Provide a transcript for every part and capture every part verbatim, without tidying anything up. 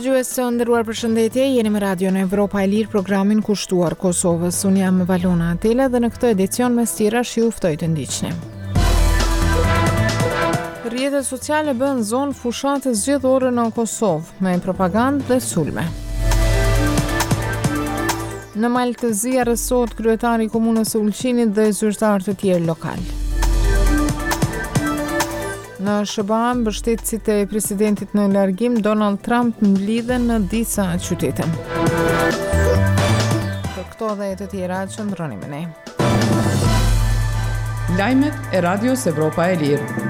Dëgjues të nderuar, përshëndetje, jeni me Radio në Evropa e Lirë, programin kushtuar Kosovës. Unë jam Valona Atela dhe në këtë edicion mes tjerash ju ftoj të ndiqni. Rrjetet sociale bën zonë fushate zgjedhore në Kosovë me propagandë dhe sulme. Në Maltëzi arrestohet kryetari i komunës së Ulqinit dhe zyrtar të tjerë lokal. Në S B A mbështetësit e presidentit në largim Donald Trump mblidhen në disa qytete. Për këto dhe të tjera qëndroni me ne. Lajmet e Radios Evropa e Lirë.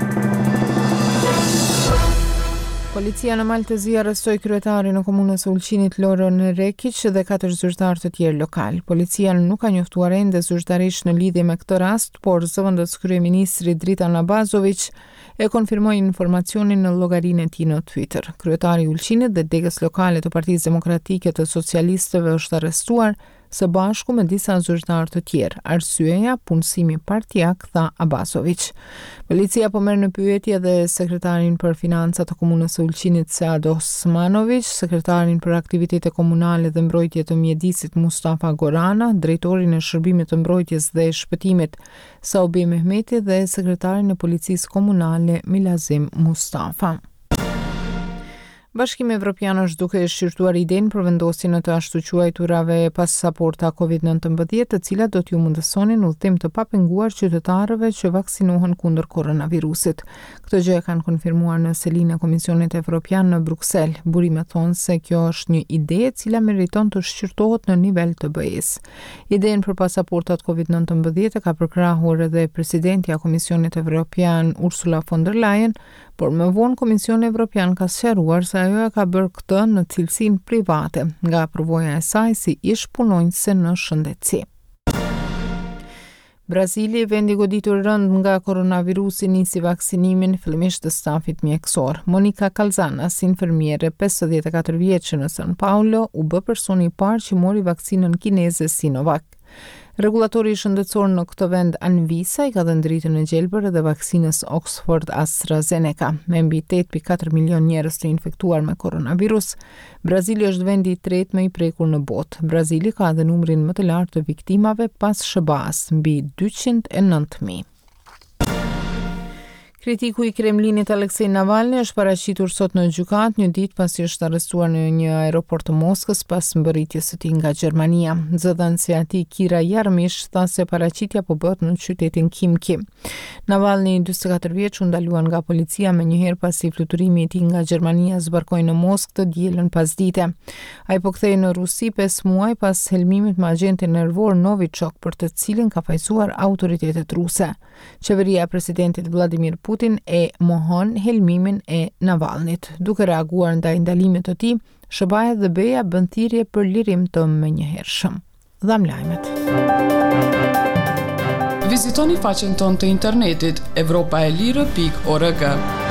Policia në Maltëzi arrestoi kryetarin e komunës së Ulqinit Loron Rekić dhe katër zyrtar të tjerë lokal. Policia nuk ka njoftuar ende zyrtarisht në lidhje me këtë rast, por zëvendës kryeministri Dritan Abazović e konfirmoi informacionin në llogarinë e tij në Twitter. Kryetari i Ulqinit dhe degës lokale të Partisë Demokratike të Socialistëve është arrestuar së bashku me disa zyrtar të tjerë. Arsyeja, punësimi partijak, tha Abazović. Policia po merr në pyetje edhe sekretarin për financa të komunës së Ulqinit Sead Osmanović, sekretarin për aktivitete komunale dhe mbrojtje të mjedisit Mustafa Gorana, drejtorin e shërbimit të mbrojtjes dhe shpëtimit Saubi Mehmeti dhe sekretarin e policisë komunale Milazim Mustafa. Bashkimi Evropian është duke shqyrtuar idenë për vendosjen e të ashtu quajturave pasaporta covid nëntëmbëdhjetë, të cilat do t'ju mundësonin udhëtim të papenguar qytetarëve që vaksinohen kundër koronavirusit. Këtë gjë e kanë konfirmuar në selinë e Komisionit Evropian në Bruksel. Burimet thonë se kjo është një ide e cila meriton të shqyrtohet në nivel të B E-s. Idenë për pasaportat covid nëntëmbëdhjetë ka përkrahur edhe presidentja e Komisionit Evropian Ursula von der Leyen, por më vonë Komisioni Evropian ka sqaruar se ajo e ka bërë këtë në cilësinë private, nga përvoja e saj si ish punonjëse në shëndetësi. Brazili, vendi goditur rënd nga koronavirusi, nisi vaksinimin fillimisht të stafit mjekësor. Monica Calzanas, infermiere pesëdhjetë e katër vjeçë në São Paulo, u bë personi i parë që mori vaksinën kineze Sinovac. Regulatori shëndetësor në këtë vend Anvisa i ka dhënë dritën e gjelbër edhe vaksinës Oxford AstraZeneca. Me mbi tetë pikë katër milion njerëz të infektuar me koronavirus, Brazili është vendi i tretë më i prekur në botë. Brazili ka edhe numrin më të lartë të viktimave pas S B A-s, mbi dyqind e nëntë mijë. Kritiku i Kremlinit Aleksej Navalny është paraqitur sot në gjykat, një ditë pasi është arrestuar në një aeroport të Moskës pas mbërritjes së tij nga Gjermania. Zëdhënësi i tij Kira Jarmish tha se paraqitja po bëhet në qytetin Khimki. Navalny, dyzet e katër vjeç, u ndalua nga policia menjëherë pasi fluturimi i tij nga Gjermania zbarkoi në Moskë të dielën pasdite. Ai po kthehej në Rusi pesë muaj pas helmimit me agentin nervor Novichok, për të cilin ka fajsuar autoritetet ruse. Qeveria e presidentit Vladimir Putin e mohon helmimin e Navalnit. Duke reaguar ndaj ndalimit të tij, S B A dhe B E A bën thirrje për lirim të menjëhershëm. Dham lajmet. Vizitoni faqen tonë të internetit evropaelire pikë org.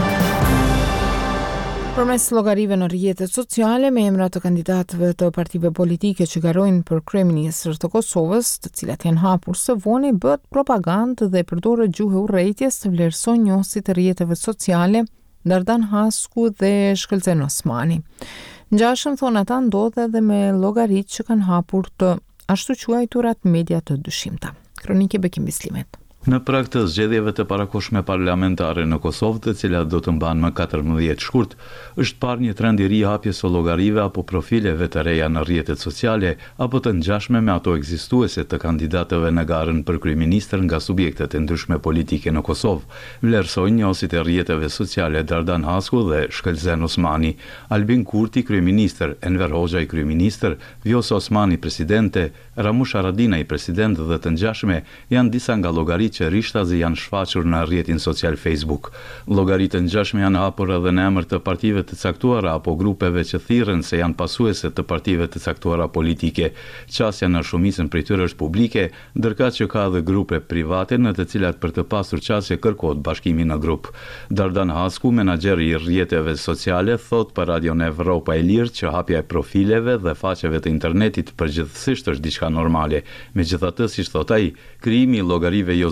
Përmes llogarive në rrjetet sociale me emrat të kandidatëve të partive politike që garojnë për kryeministër të Kosovës, të cilat janë hapur së voni, bëhet propagandë dhe përdoret gjuhë urrëties të vlerësojnë njohësit e rrjeteve sociale Dardan Hasku dhe Shkëlzen Osmani. Ngjashëm, thonë ata, ndodhe edhe me llogaritë që kanë hapur të ashtu quajturat media të dyshimta. Kronike Bekim Bislimet. Në prag të zgjedhjeve të parakohshme parlamentare në Kosovë, të cilat do të mbahen më katërmbëdhjetë shkurt, është parë një trend i ri hapjes së llogarive apo profileve të reja në rrjetet sociale apo të ngjashme me ato ekzistuese të kandidatëve në garën për kryeministër nga subjektet e ndryshme politike në Kosovë. Vlerësojnë njohësit e rrjeteve sociale Dardan Hasku dhe Shkëlzen Osmani, Albin Kurti kryeministër, Enver Hoxha i kryeministër, Vjosa Osmani presidente, Ramush Haradinaj president dhe të ngjashme janë disa nga llogaritë që rishtazi janë shfaqur në rrjetin social Facebook. Llogaritë të ngjashme janë hapur edhe në emër të partive të caktuara apo grupeve që thirren se janë pasuese të partive të caktuara politike. Qasja në shumicën prej tyre është publike, ndërkaq që ka edhe grupe private në të cilat për të pasur qasje kërkohet bashkimi në grup. Dardan Hasku, menaxher i rrjeteve sociale, thot për Radion Evropa e Lirë që hapja e profileve dhe faqeve të internetit përgjithsisht është diçka normale. Megjithatë, siç thot ai, krijimi i llogarive jo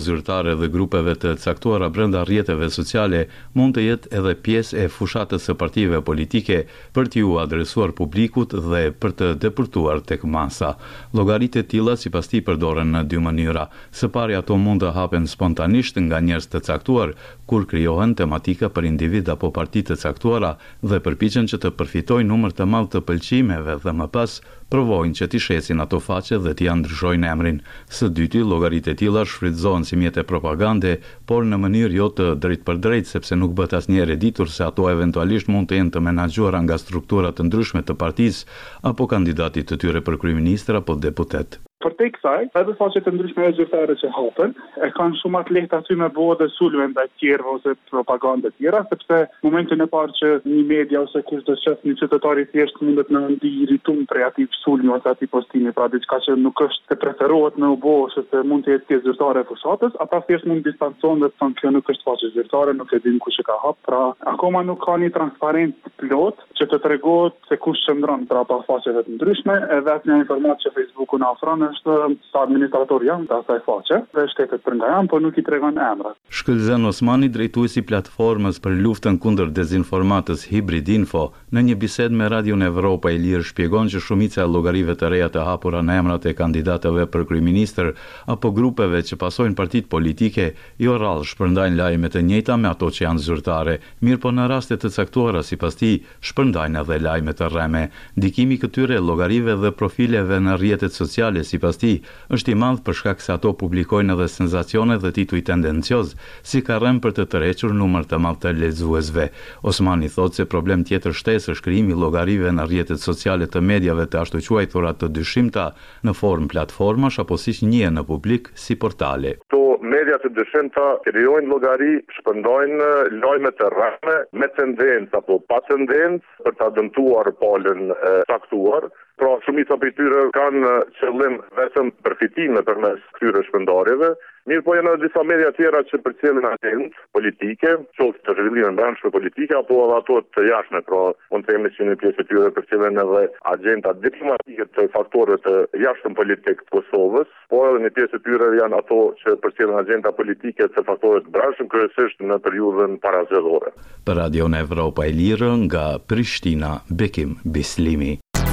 zyrtare dhe grupeve të caktuara brenda rrjeteve sociale mund të jetë edhe pjesë e fushatës së partive politike për t'u adresuar publikut dhe për të depërtuar tek masa. Llogaritë e tilla sipas tij përdoren në dy mënyra. Së pari ato mund të hapen spontanisht nga njerëz të caktuar kur krijohen tematika për individ apo parti të caktuara dhe përpiqen që të përfitojnë numër të madh të pëlqimeve dhe më pas provojnë që t'i shesin ato faqe dhe t'i ndryshojnë emrin. Së dyti, llogaritë e tilla shfrytëzohen si mjete propagande, por në mënyrë jo të drejt për drejt, sepse nuk bëhet asnjëherë e ditur se ato eventualisht mund të jenë të menaxhuara nga struktura të ndryshme të partisë apo kandidatit të tyre për kryeministër apo deputet. Për te kësaj, edhe faqet të ndryshme e zyrtare që hapen, e kanë shumë atë lehtë aty me bëhe dhe sulme ndaj tjerëve ose propagandë tjera, sepse momentin e parë që një media ose kush do qef një qytetari thjesht mundet në ndi irritum prej atij sulmi ose atij postimi, pra diçka që nuk është se preferohet me u bë ose se mund të jetë pjesë zyrtare e fushatës, ata thjesht mund distancohen dhe të thonë kjo nuk është faqe zyrtare, nuk e din kush e ka hap, pra akoma nuk ka një transparencë plot që të tregohet se kush qëndron pra pa faqeve të ndryshme, edhe atë një informatë që Facebooku na ofron është sa administrator jam të asaj faqe dhe shtetet për nga jam, por nuk i tregon emrat. Shkëlzen Osmani, drejtuesi platformës për luftën kundër dezinformatës Hybrid Info, në një bisedë me Radion Evropa e Lirë shpjegon që shumica e llogarive të reja të hapura në emrat e kandidatëve për kryeministër apo grupeve që pasojnë partitë politike jo rrallë shpërndajnë lajme të njëjta me ato që janë zyrtare, mirë po në raste të caktuara sipas tij shpërndajnë edhe lajme të rreme. Ndikimi këtyre llogarive dhe profileve në rrjetet sociale sipas tij është i madh për shkak se ato publikojnë edhe senzacione dhe tituj tendencioz, si ka rrem për të tërhequr numër të madh të lexuesve. Osmani thotë se problem tjetër shtesë është krijimi i llogarive në rrjetet sociale të mediave të ashtu quajtura të dyshimta në formë platformash apo siç njihen në publik si portale. Media të dyshimta krijojnë llogari, shpërndajnë lajme të rreme me tendencë apo pa tendencë për ta dëmtuar palën e caktuar. Pra shumica prej tyre kanë qëllim vetëm përfitime përmes këtyre shpërndarjeve. Mirë po janë disa media tjera që përcjellin agendë politike, qoftë të zhvillimit brendshëm politike apo edhe ato të jashtme, pra mund të themi që një pjesë e tyre përcjellin edhe agenda diplomatike të faktorëve të jashtëm politik të Kosovës, po edhe një pjesë e tyre janë ato që përcjellin agenda politike të faktorëve të brendshëm kryesisht në periudhën parazgjedhore. Për Radion Evropa e Lirë nga Prishtina, Bekim Bislimi.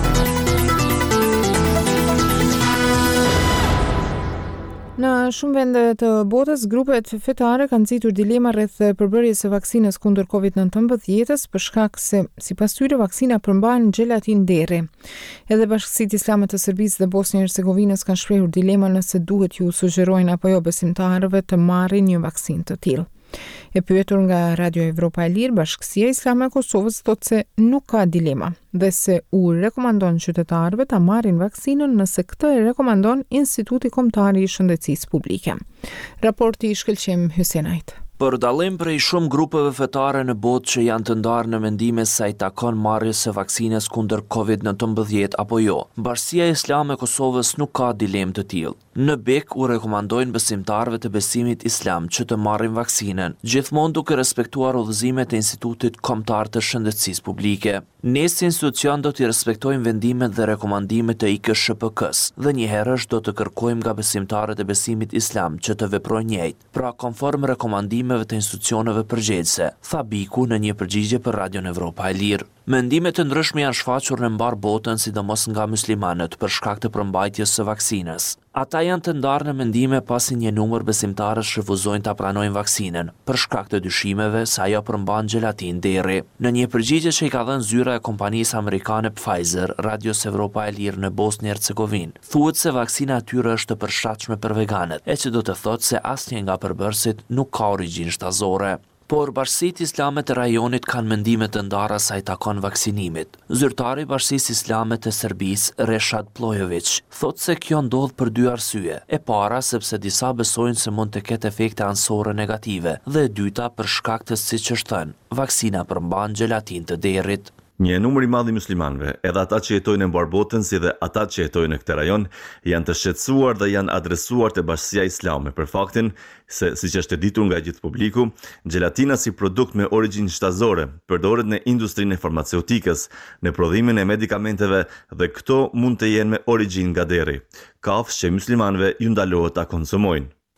Në shumë vende të botës, grupet fetare kanë nxitur dilema rreth përbërjes së vaksinës kundër kovid nëntëmbëdhjetë për shkak se sipas tyre vaksina përmban xhelatin deri. Edhe Bashkësitë Islame të Serbisë dhe Bosnjë Hercegovinës kanë shprehur dilema nëse duhet ju sugjerojnë apo jo besimtarëve të marrin një vaksinë të tillë. E pyetur nga Radio Evropa e Lirë, Bashkësia Islame e Kosovës thotë se nuk ka dilema dhe se u rekomandon qytetarëve ta marrin vaksinën nëse këtë e rekomandon Instituti Kombëtar i Shëndetësisë Publike. Raporti i shkëlqim Hysenajt. Për dallim prej shumë grupeve fetare në botë që janë të ndarë në mendime se i takon marrjes së vaksinës kundër kovid nëntëmbëdhjetë apo jo, Bashkia Islame e Kosovës nuk ka dilemë të tillë. Në Bek u rekomandojnë besimtarëve të besimit islam që të marrin vaksinën, gjithmonë duke respektuar udhëzimet e Institutit Kombëtar të Shëndetësisë Publike. Ne si institucion do të respektojmë vendimet dhe rekomandimet e I K S H P K-s dhe njëherësh do të kërkojmë nga besimtarët e besimit islam që të veprojnë njëjtë, pra konform rekomandimeve të institucioneve përgjegjëse, tha Biku në një përgjigje për Radion Evropa e Lirë. Mendimet të ndryshme janë shfaqur në mbar botën, sidomos nga muslimanët, për shkak të përmbajtjes së vaksinës. Ata janë të ndarë në mendime pasi një numër besimtarësh refuzojnë ta pranojnë vaksinën, për shkak të dyshimeve se ajo përmban xhelatin deri. Në një përgjigje që i ka dhënë zyra e kompanisë amerikane Pfizer, Radios Evropa e Lirë në Bosnjë Hercegovinë, thuhet se vaksina e tyre është e përshtatshme për veganët, e që do të thotë se asnjë nga përbërësit nuk ka origjinë shtazore. Por Bashkësitë Islame të rajonit kanë mendime të ndara sa i takon vaksinimit. Zyrtari i Bashkisë Islame të Serbisë, Reshad Plojović, thotë se kjo ndodh për dy arsye. E para sepse disa besojnë se mund të ketë efekte anësore negative, dhe e dyta për shkak të siç është thënë, vaksina përmban xhelatin të derrit. Një numër i madh i muslimanëve, edhe ata që jetojnë në mbar botën si dhe ata që jetojnë në këtë rajon, janë të shqetësuar dhe janë adresuar te Bashkia Islame për faktin se, siç është e ditur nga gjithë publiku, xhelatina si produkt me origjinë shtazore përdoret në industrinë e farmaceutikës, në prodhimin e medikamenteve dhe këto mund të jenë me origjinë nga derri, kafshë që muslimanëve ju ndalohet ta konsumojnë.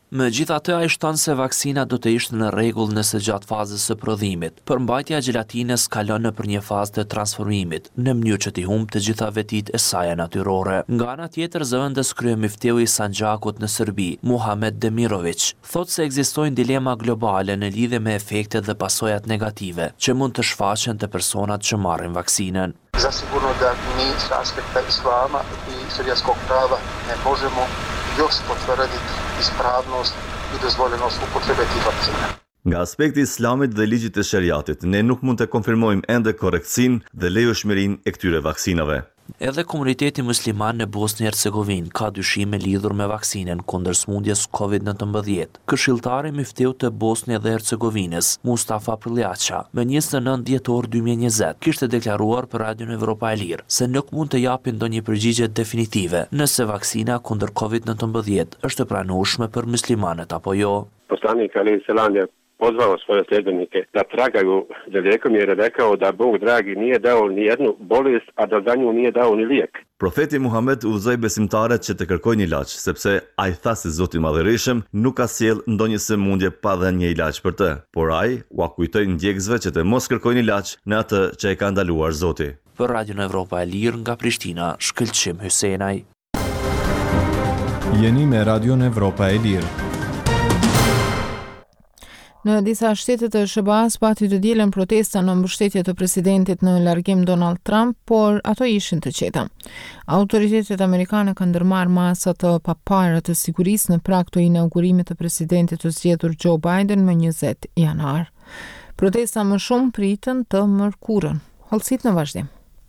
Megjithatë, ai shton se vaksina do të ishte në rregull nëse gjatë fazës së prodhimit. Përmbajtja e gjelatines kalon nëpër një fazë të transformimit, në mënyrë që t'i humbë të gjitha vetitë e saj natyrore. Nga ana tjetër, zëvendës kryemiftiu i Sanxhakut në Serbi, Muhamet Demirović, thotë se ekzistojnë dilema globale në lidhje me efektet dhe pasojat negative që mund të shfaqen te personat që marrin vaksinën. Zasigurno da mi sa aspekta islama i šerijskog prava ne možemo još potvrditi ispravnost i dozvoljenost upotrebe tih vakcina. Nga aspekti islamit dhe ligjit të shariatit, ne nuk mund të konfirmojmë ende korrektësinë dhe lejueshmërinë e këtyre vaksinave. Edhe komuniteti musliman në Bosnjë e Hercegovinë ka dyshime lidhur me vaksinën kundër smundjes kovid nëntëmbëdhjetë. Këshilltari miftiu të Bosnjë dhe Hercegovinës, Mustafa Prljaça, me njëzet e nëntë dhjetor dy mijë e njëzet, kishte deklaruar për Radion Evropa e Lirë se nuk mund të japin ndonjë përgjigje definitive nëse vaksina kundër kovid nëntëmbëdhjetë është e pranueshme për muslimanët apo jo. Poslanik alayhi salam je pozvao svoje sljedbenike da tragaju za lijekom jer je rekao da Bog dragi nije dao ni jednu bolest, a da za nju nije dao ni lijek. Profeti Muhammed udhëzoi besimtarët që të kërkojnë ilaç, sepse ai tha se Zoti i Madhërisëm nuk ka sjell ndonjë sëmundje pa dhënë një ilaç për të, por ai u kujtoi ndjekësve që të mos kërkojnë ilaç në atë që e ka ndaluar Zoti. Për Radion Evropa e Lirë nga Prishtina, Shkëlqim Hysenaj. Jeni me Radion Evropa e Lirë. Në disa shtete të S B A-s pati të dielën protesta në mbështetje të presidentit në largim Donald Trump, por ato ishin të qeta. Autoritetet amerikane kanë ndërmarrë masa të papara të sigurisë në prag të inaugurimit të presidentit të zgjedhur Joe Biden më njëzet janar. Protesta më shumë pritën të mërkurën. Hollësit në vazhdim.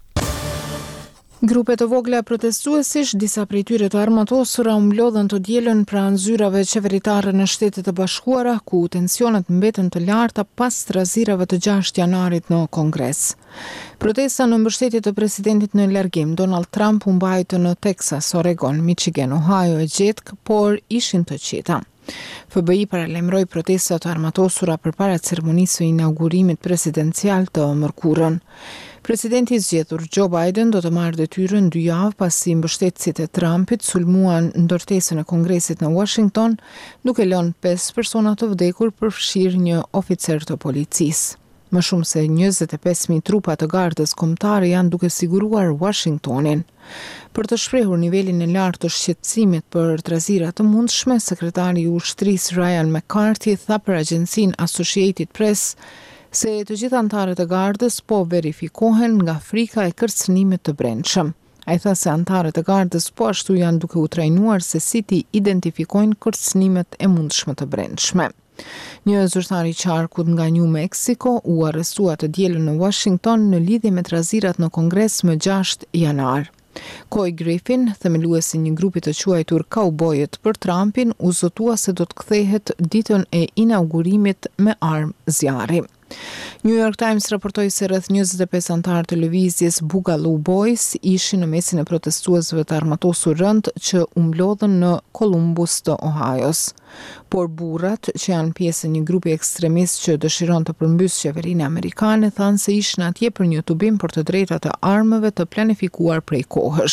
Grupe të vogla protestuesish, disa prej tyre të armatosura u mblodhen të dielën pranë zyrave qeveritare në Shtetet e Bashkuara, ku tensionet mbetën të larta pas strazirave të gjashtë janarit në Kongres. Protesta në mbështetje të presidentit në largim Donald Trump u mbajtë në Texas, Oregon, Michigan, Ohio e gjetk, por ishin të qeta. F B I paralajmëroi protesta të armatosura përpara ceremonisë së inaugurimit presidencial të mërkurën. Presidenti i zgjedhur Joe Biden do të marrë detyrën dy javë pasi mbështetësit e Trumpit sulmuan ndërtesën e Kongresit në Washington, duke lënë pesë persona të vdekur, përfshirë një oficer të policisë. Më shumë se njëzet e pesë mijë trupa të gardës kombëtare janë duke siguruar Washingtonin. Për të shprehur nivelin e lartë të shqetësimit për trazira të mundshme, sekretari i ushtrisë Ryan McCarthy tha për agjencinë Associated Press se të gjitha antarët e gardës po verifikohen nga frika e kërcënimit të brendshëm. Ai tha se antarët e gardës po ashtu janë duke u trajnuar se si ti identifikojnë kërcënimet e mundshme të brendshme. Një zyrtar i qarkut nga New Mexico u arrestua të dielën në Washington në lidhje me trazirat në Kongres më gjashtë janar. Coy Griffin, themeluesi i një grupi të quajtur Kaubojët për Trumpin, u zotua se do të kthehet ditën e inaugurimit me armë zjarri. New York Times raportoi se rreth njëzet e pesë antarë të lëvizjes Boogaloo Boys ishin në mesin e protestuesve të armatosur rënd që u mblodhen në Columbus të Ohajos. Por burrat, që janë pjesë e një grupi ekstremist që dëshiron të përmbysë qeverinë amerikane, thanë se ishin atje për një tubim për të drejtat e armëve të planifikuar prej kohësh.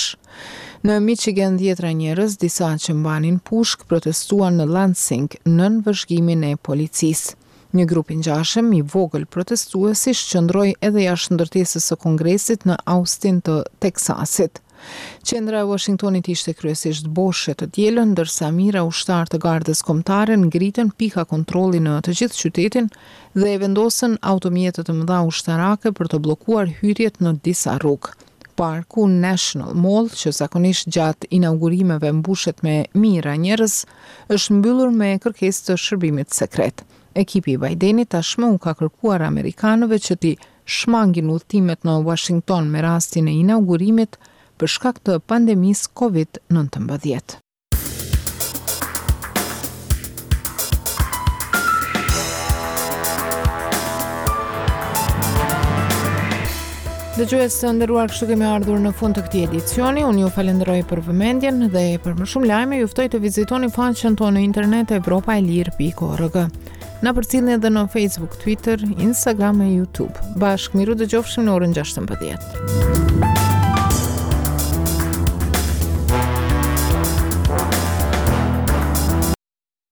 Në Michigan dhjetra njerëz, disa që mbanin pushk, protestuan në Lansing nën vëzhgimin e policisë. Një grup i ngjashëm i vogël protestuesish qëndroi edhe jashtë ndërtesës së Kongresit në Austin të Teksasit. Qendra e Washingtonit ishte kryesisht boshe të dielën, ndërsa mira ushtar të gardës kombëtare ngritën pika kontrolli në të gjithë qytetin dhe e vendosën automjete të mëdha ushtarake për të bllokuar hyrjet në disa rrugë. Parku National Mall, që zakonisht gjatë inaugurimeve mbushet me mijëra njerëz, është mbyllur me kërkesë të shërbimit sekret. Ekipi i Bidenit tashmë u ka kërkuar amerikanëve që t'i shmangin udhëtimet në Washington me rastin e inaugurimit për shkak të pandemisë kovid nëntëmbëdhjetë. Dëgjues të nderuar, kështu kemi ardhur në fund të këtij edicioni. Unë ju falenderoj për vëmendjen dhe për më shumë lajme ju ftoj të vizitoni faqen tonë në internet evropa e lirë pikë org. Na përcjellni edhe në Facebook, Twitter, Instagram e YouTube. Bashkë miru dëgjofshim në orën gjashtëmbëdhjetë.